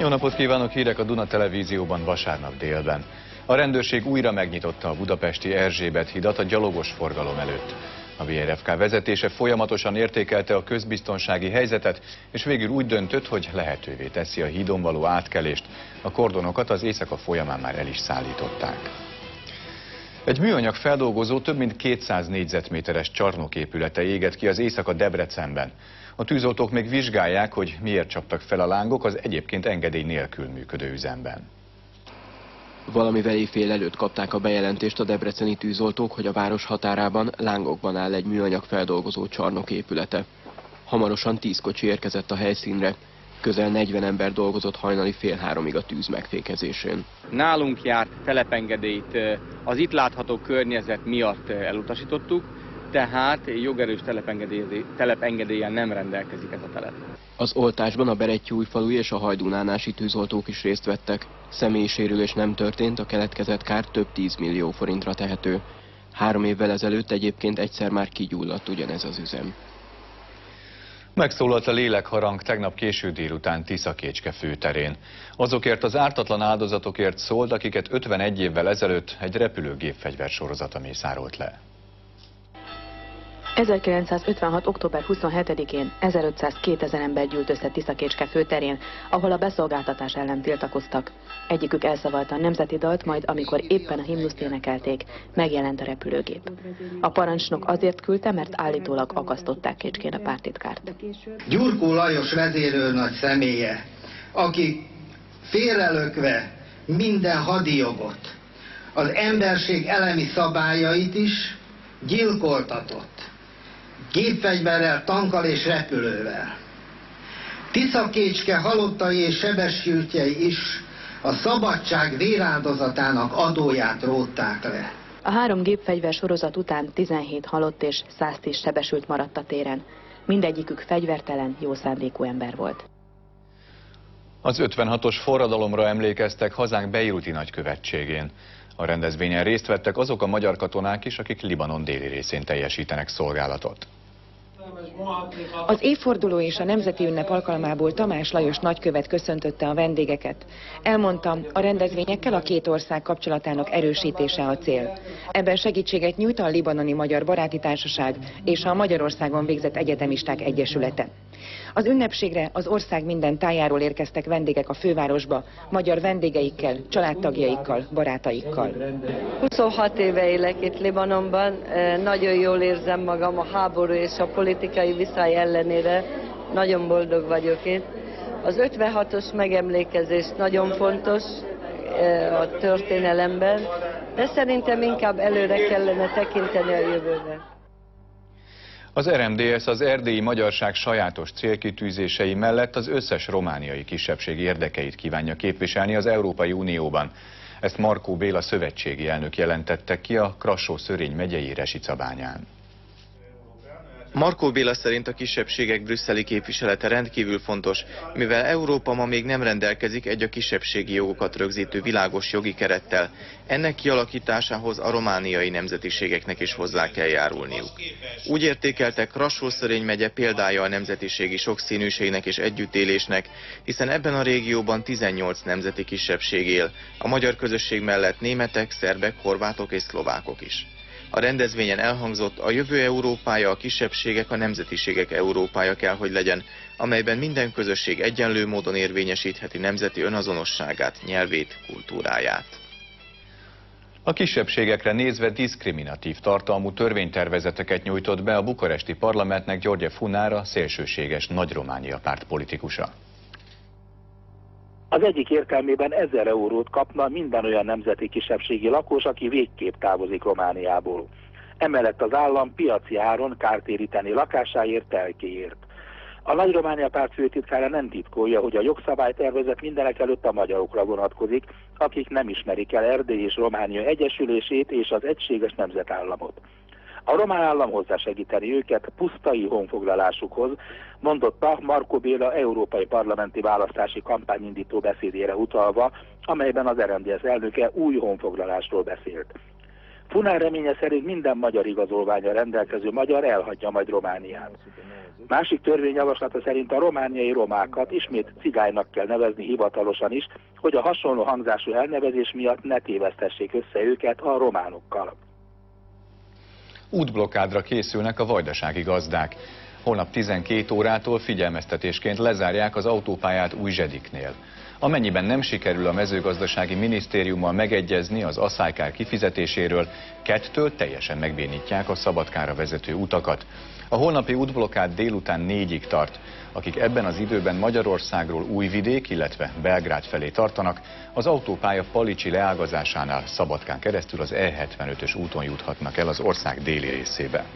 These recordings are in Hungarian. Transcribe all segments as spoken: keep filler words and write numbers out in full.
Jó napot kívánok, hírek a Duna Televízióban vasárnap délben. A rendőrség újra megnyitotta a budapesti Erzsébet hidat a gyalogos forgalom előtt. A vé er ef ká vezetése folyamatosan értékelte a közbiztonsági helyzetet, és végül úgy döntött, hogy lehetővé teszi a hídon való átkelést. A kordonokat az éjszaka folyamán már el is szállították. Egy műanyag feldolgozó több mint kétszáz négyzetméteres csarnoképülete égett ki az éjszaka Debrecenben. A tűzoltók még vizsgálják, hogy miért csaptak fel a lángok az egyébként engedély nélkül működő üzemben. Valamivel éjfél előtt kapták a bejelentést a debreceni tűzoltók, hogy a város határában lángokban áll egy műanyag feldolgozó csarnok épülete. Hamarosan tíz kocsi érkezett a helyszínre. Közel negyven ember dolgozott hajnali fél háromig a tűz megfékezésén. Nálunk járt telepengedélyt az itt látható környezet miatt elutasítottuk, tehát jogerős telepengedéllyel nem rendelkezik ez a telep. Az oltásban a Berettyújfaluji és a Hajdúnánási tűzoltók is részt vettek. Személyi sérülés nem történt, a keletkezett kár több tízmillió forintra tehető. Három évvel ezelőtt egyébként egyszer már kigyulladt ugyanez az üzem. Megszólalt a lélekharang tegnap késő délután Tiszakécske főterén. Azokért az ártatlan áldozatokért szólt, akiket ötvenegy évvel ezelőtt egy repülőgép fegyversorozata mészárolt le. ezerkilencszázötvenhat. október huszonhetedikén ezerötszáz-kétezer ember gyűlt össze Tiszakécske főterén, ahol a beszolgáltatás ellen tiltakoztak. Egyikük elszavalta a nemzeti dalt, majd amikor éppen a himnuszt énekelték, megjelent a repülőgép. A parancsnok azért küldte, mert állítólag akasztották Kécskén a párttitkárt. Gyurkó Lajos vezérőrnagy személye, aki félrelökve minden hadijogot, az emberség elemi szabályait is gyilkoltatott. Gépfegyverrel, tankkal és repülővel. Tiszakécske halottai és sebesültjei is a szabadság véráldozatának adóját rótták le. A három gépfegyver sorozat után tizenhét halott és száztíz sebesült maradt a téren. Mindegyikük fegyvertelen, jó szándékú ember volt. Az ötvenhatos forradalomra emlékeztek hazánk beiruti nagykövetségén. A rendezvényen részt vettek azok a magyar katonák is, akik Libanon déli részén teljesítenek szolgálatot. Az évforduló és a nemzeti ünnep alkalmából Tamás Lajos nagykövet köszöntötte a vendégeket. Elmondta, a rendezvényekkel a két ország kapcsolatának erősítése a cél. Ebben segítséget nyújt a Libanoni Magyar Baráti Társaság és a Magyarországon végzett egyetemisták egyesülete. Az ünnepségre az ország minden tájáról érkeztek vendégek a fővárosba, magyar vendégeikkel, családtagjaikkal, barátaikkal. huszonhat éve élek itt Libanonban, nagyon jól érzem magam a háború és a politikai viszály ellenére, nagyon boldog vagyok itt. Az ötvenhatos megemlékezés nagyon fontos a történelemben, de szerintem inkább előre kellene tekinteni a jövőbe. Az er em dé es az erdélyi magyarság sajátos célkitűzései mellett az összes romániai kisebbség érdekeit kívánja képviselni az Európai Unióban. Ezt Markó Béla szövetségi elnök jelentette ki a Krassó-Szörény megyei Resicabányán. Markó Béla szerint a kisebbségek brüsszeli képviselete rendkívül fontos, mivel Európa ma még nem rendelkezik egy a kisebbségi jogokat rögzítő világos jogi kerettel. Ennek kialakításához a romániai nemzetiségeknek is hozzá kell járulniuk. Úgy értékelte, Krassó-Szörény megye példája a nemzetiségi sokszínűségnek és együttélésnek, hiszen ebben a régióban tizennyolc nemzeti kisebbség él, a magyar közösség mellett németek, szerbek, horvátok és szlovákok is. A rendezvényen elhangzott, a jövő Európája, a kisebbségek, a nemzetiségek Európája kell, hogy legyen, amelyben minden közösség egyenlő módon érvényesítheti nemzeti önazonosságát, nyelvét, kultúráját. A kisebbségekre nézve diszkriminatív tartalmú törvénytervezeteket nyújtott be a bukaresti parlamentnek György Funára, szélsőséges Nagy-Románia párt politikusa. Az egyik értelmében ezer eurót kapna minden olyan nemzeti kisebbségi lakos, aki végképp távozik Romániából. Emellett az állam piaci áron kártéríteni lakásáért, telkéért. A Nagy-Románia párt főtitkára nem titkolja, hogy a jogszabálytervezet mindenekelőtt a magyarokra vonatkozik, akik nem ismerik el Erdély és Románia egyesülését és az egységes nemzetállamot. A román állam hozzásegíteni őket pusztai honfoglalásukhoz, mondotta Markó Béla európai parlamenti választási kampányindító beszédére utalva, amelyben az er em dé es elnöke új honfoglalásról beszélt. Funár reménye szerint minden magyar igazolvánnyal rendelkező magyar elhagyja majd Romániát. Másik törvényjavaslata szerint a romániai romákat ismét cigánynak kell nevezni hivatalosan is, hogy a hasonló hangzású elnevezés miatt ne tévesztessék össze őket a románokkal. Útblokkádra készülnek a vajdasági gazdák. Holnap tizenkét órától figyelmeztetésként lezárják az autópályát Újzsediknél. Amennyiben nem sikerül a mezőgazdasági minisztériummal megegyezni az asszálykár kifizetéséről, kettől teljesen megbénítják a Szabadkára vezető utakat. A holnapi útblokkád délután négyig tart. Akik ebben az időben Magyarországról Újvidék, illetve Belgrád felé tartanak, az autópálya Palicsi leágazásánál Szabadkán keresztül az E hetvenötös úton juthatnak el az ország déli részébe.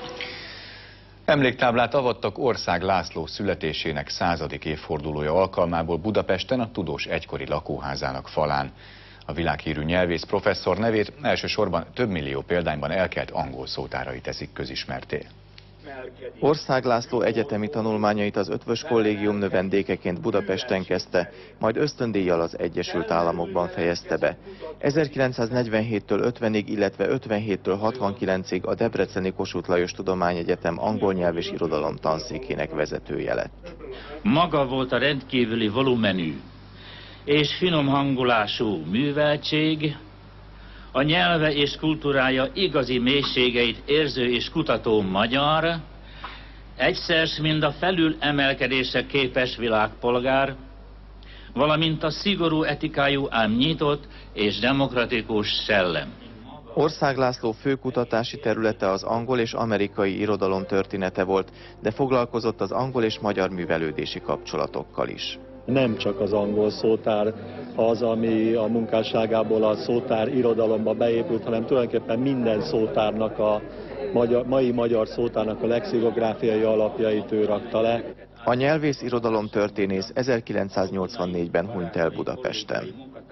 Emléktáblát avattak Ország László születésének századik évfordulója alkalmából Budapesten a tudós egykori lakóházának falán. A világhírű nyelvész professzor nevét elsősorban több millió példányban elkelt angol szótárai teszik közismertté. Ország László egyetemi tanulmányait az Ötvös Kollégium növendékeként Budapesten kezdte, majd ösztöndíjjal az Egyesült Államokban fejezte be. ezerkilencszáznegyvenhéttől ötvenig, illetve ötvenhéttől hatvankilencig a debreceni Kossuth Lajos Tudományegyetem angol nyelv és irodalom tanszékének vezetője lett. Maga volt a rendkívüli volumenű és finom hangulású műveltség, a nyelve és kultúrája igazi mélységeit érző és kutató magyar, egyszer mind a felül emelkedésre képes világpolgár, valamint a szigorú etikájú, ám nyitott és demokratikus szellem. Ország László fő kutatási területe az angol és amerikai irodalom története volt, de foglalkozott az angol és magyar művelődési kapcsolatokkal is. Nem csak az angol szótár az, ami a munkásságából a szótár irodalomba beépült, hanem tulajdonképpen minden szótárnak, a magyar, mai magyar szótárnak a lexikográfiai alapjait ő rakta le. A nyelvész irodalom történész ezerkilencszáznyolcvannégyben hunyt el Budapesten.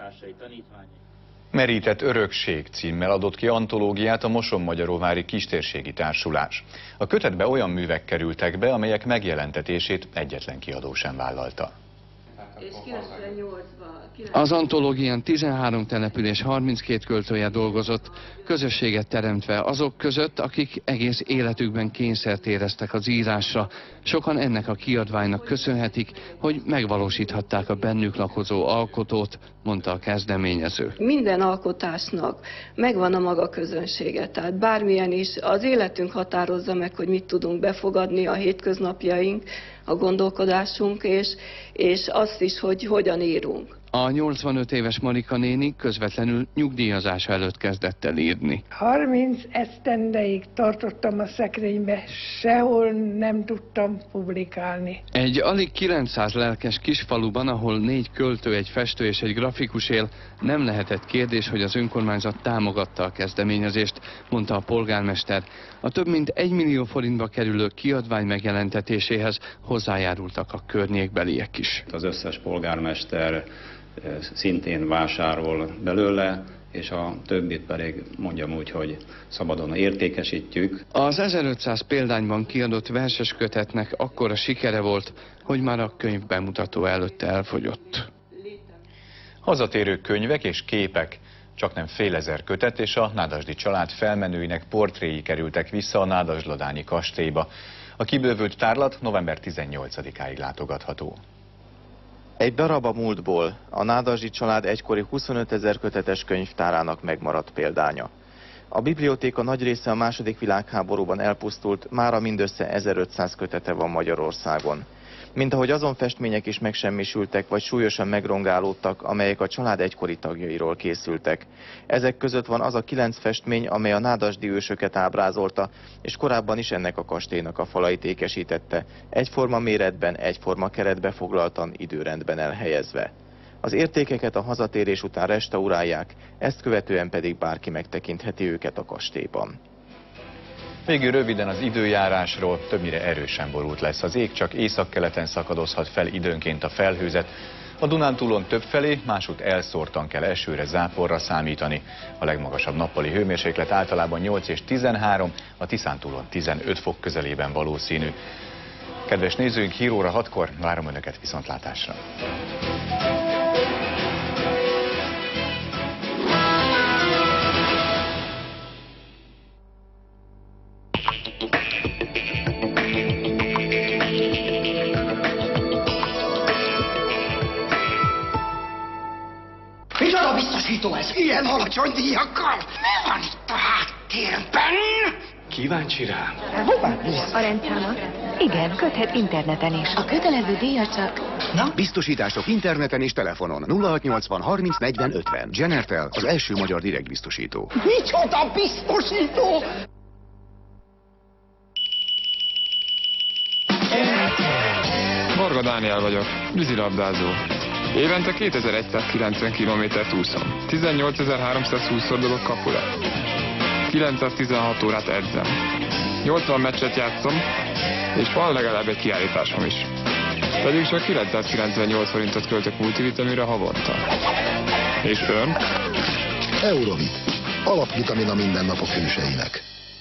Merített örökség címmel adott ki antológiát a Mosonmagyaróvári Kistérségi Társulás. A kötetbe olyan művek kerültek be, amelyek megjelentetését egyetlen kiadó sem vállalta. Az antológián tizenhárom település harminckét költője dolgozott, közösséget teremtve azok között, akik egész életükben kényszert éreztek az írásra. Sokan ennek a kiadványnak köszönhetik, hogy megvalósíthatták a bennük lakozó alkotót, mondta a kezdeményező. Minden alkotásnak megvan a maga közönsége, tehát bármilyen is az életünk határozza meg, hogy mit tudunk befogadni, a hétköznapjaink, a gondolkodásunk, és, és azt is, hogy hogyan írunk. A nyolcvanöt éves Marika néni közvetlenül nyugdíjazása előtt kezdett el írni. harminc esztendeig tartottam a szekrénybe, sehol nem tudtam publikálni. Egy alig kilencszáz lelkes kisfaluban, ahol négy költő, egy festő és egy grafikus él, nem lehetett kérdés, hogy az önkormányzat támogatta a kezdeményezést, mondta a polgármester. A több mint egy millió forintba kerülő kiadvány megjelentetéséhez hozzájárultak a környékbeliek is. Az összes polgármester szintén vásárol belőle, és a többit pedig mondjam úgy, hogy szabadon értékesítjük. Az ezerötszáz példányban kiadott verses kötetnek akkora sikere volt, hogy már a könyv bemutató előtt elfogyott. Hazatérő könyvek és képek, csaknem fél ezer kötet és a nádasdi család felmenőinek portréi kerültek vissza a nádasdladányi kastélyba. A kibővült tárlat november tizennyolcadikáig látogatható. Egy darab a múltból, a nádasdi család egykori huszonötezer kötetes könyvtárának megmaradt példánya. A bibliótéka nagy része a második világháborúban elpusztult, mára mindössze ezerötszáz kötete van Magyarországon. Mint ahogy azon festmények is megsemmisültek, vagy súlyosan megrongálódtak, amelyek a család egykori tagjairól készültek. Ezek között van az a kilenc festmény, amely a nádasdi ősöket ábrázolta, és korábban is ennek a kastélynak a falait ékesítette, egyforma méretben, egyforma keretbe foglaltan, időrendben elhelyezve. Az értékeket a hazatérés után restaurálják, ezt követően pedig bárki megtekintheti őket a kastélyban. Végül röviden az időjárásról, többnyire erősen borult lesz az ég, csak északkeleten szakadozhat fel időnként a felhőzet. A Dunántúlon többfelé, másút elszórtan kell esőre, záporra számítani. A legmagasabb nappali hőmérséklet általában nyolc és tizenhárom, a Tiszántúlon tizenöt fok közelében valószínű. Kedves nézőink, hír óra hatkor várom Önöket viszontlátásra! ez ilyen alacsony díjakkal? Mi van itt a háttérben? Kíváncsi rám? Hová visz? A rendszámot? Igen, köthet interneten is. A kötelező díja csak... Na? Biztosítások interneten és telefonon. nulla hatszáznyolcvan harminc negyven ötven. Genertel, az első magyar direktbiztosító. Micsoda biztosító? Varga Dániel vagyok, vízilabdázó. Évente kétezer-száz kilométert úszom. tizennyolcezer-háromszázhúsz szordulok kapura. kilencszáztizenhat órát edzem. nyolcvan meccset játszom, és van legalább egy kiállításom is. Pedig csak kilencszázkilencvennyolc forintot költök multivitaminra havonta. És ön? Eurovit. Alapvitamina mindennapok hőseinek.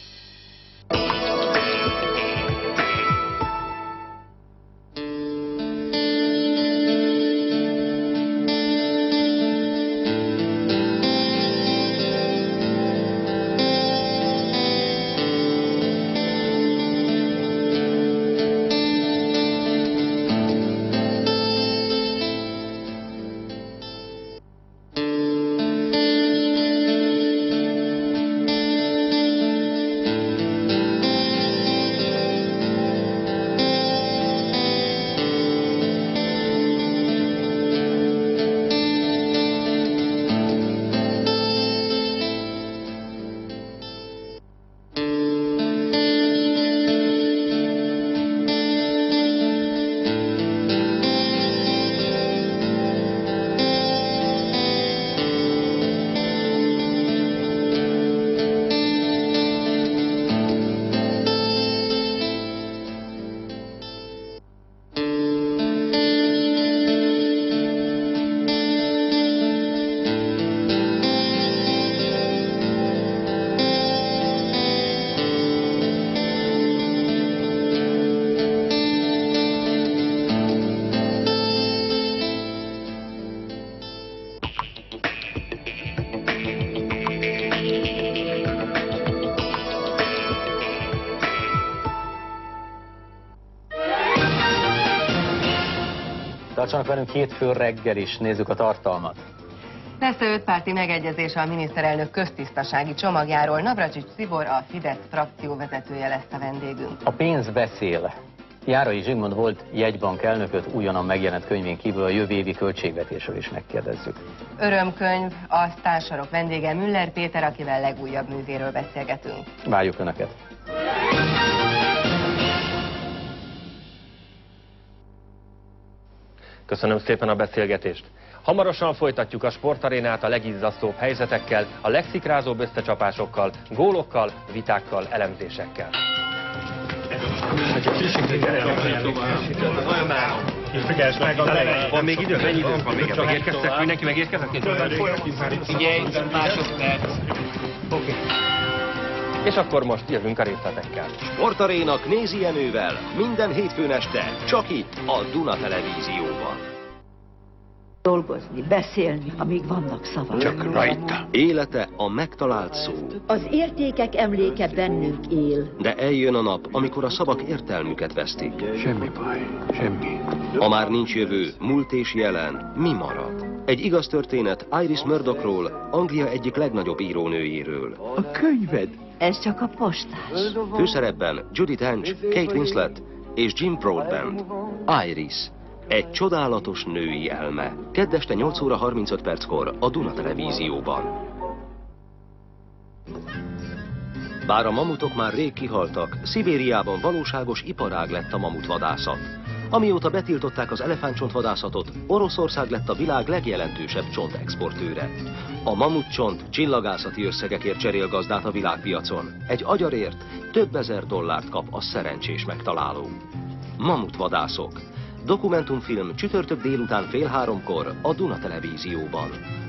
Tartsanak velünk hétfő reggel is, nézzük a tartalmat. Lesz ötpárti megegyezés a miniszterelnök köztisztasági csomagjáról. Navracsics Tibor, a Fidesz frakció vezetője lesz a vendégünk. A pénz beszél. Járai Zsigmond volt jegybank elnököt újonnan megjelent könyvén kívül a jövő évi költségvetésről is megkérdezzük. Örömkönyv, a sztársorok vendége Müller Péter, akivel legújabb művéről beszélgetünk. Várjuk Önöket! Köszönöm szépen a beszélgetést. Hamarosan folytatjuk a sportarénát a legizzasztóbb helyzetekkel, a legszikrázóbb összecsapásokkal, gólokkal, vitákkal, elemzésekkel. Van még idő? Mennyi idő van még? Megérkeztek? Mindenki megérkezett? Figyelj, másodperc. Oké. És akkor most jövünk a részletekkel. Sportarénak Nézi Jenővel minden hétfőn este, csak itt a Duna Televízióban. Dolgozni, beszélni, amíg vannak szavak. Csak rajta. Élete a megtalált szó. Az értékek emléke bennünk él. De eljön a nap, amikor a szavak értelmüket vesztik. Semmi baj, semmi. Ha már nincs jövő, múlt és jelen, mi marad? Egy igaz történet Iris Murdochról, Anglia egyik legnagyobb írónőjéről. A könyved? Ez csak a postás. Főszerepben Judi Dench, Kate Winslet és Jim Broadbent. Iris. Egy csodálatos női elme. Kedd este nyolc óra harmincöt perckor a Duna Televízióban. Bár a mamutok már rég kihaltak, Szibériában valóságos iparág lett a mamutvadászat. Amióta betiltották az elefántcsontvadászatot, Oroszország lett a világ legjelentősebb csontexportőre. A mamutcsont csillagászati összegekért cserél gazdát a világpiacon. Egy agyarért több ezer dollárt kap a szerencsés megtaláló. Mamutvadászok. Dokumentumfilm csütörtök délután fél háromkor a Duna Televízióban.